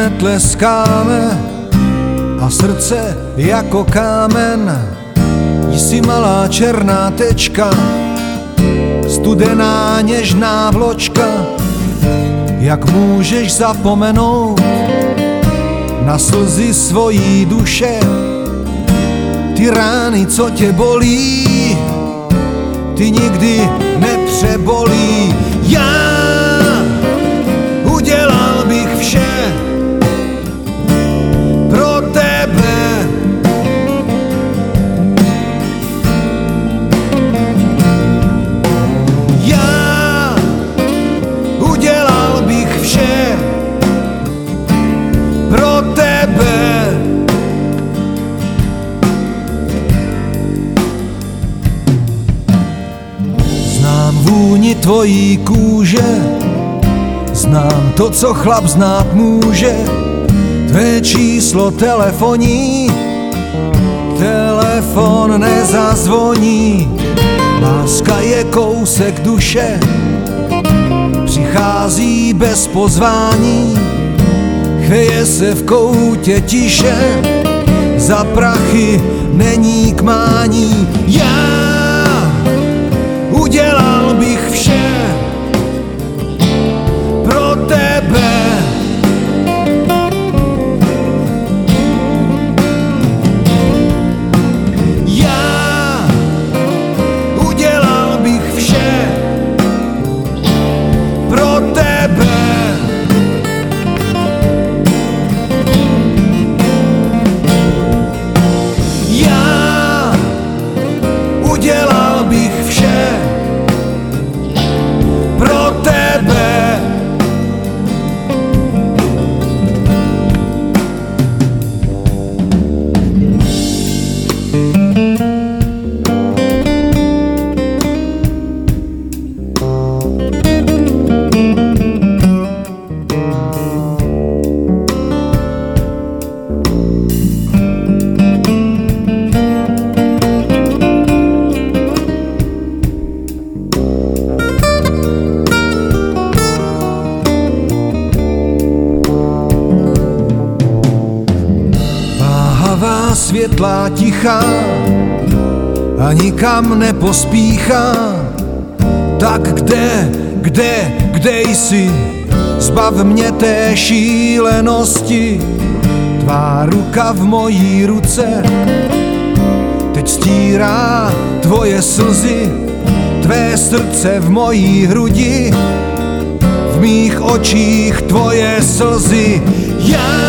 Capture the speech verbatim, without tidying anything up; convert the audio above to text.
netleskáme a srdce jako kámen. Jsi malá černá tečka, studená něžná vločka. Jak můžeš zapomenout na slzy svojí duše? Ty rány, co tě bolí, ty nikdy nepřebolí. Já udělal bych vše pro tebe. Já udělal bych vše pro tebe. Znám vůni tvojí kůže, znám to, co chlap znát může. Tvé číslo telefonní, telefon nezazvoní. Láska je kousek duše, přichází bez pozvání. Chvěje se v koutě tiše, za prachy není k mání. Já udělal bych vše pro tebe. Já udělal bych vše pro tebe. Já udělal bych vše pro tebe. Světlá tichá a nikam nepospíchá. Tak kde, kde, kde jsi? Zbav mě té šílenosti. Tvá ruka v mojí ruce teď stírá tvoje slzy. Tvé srdce v mojí hrudi, v mých očích tvoje slzy. Já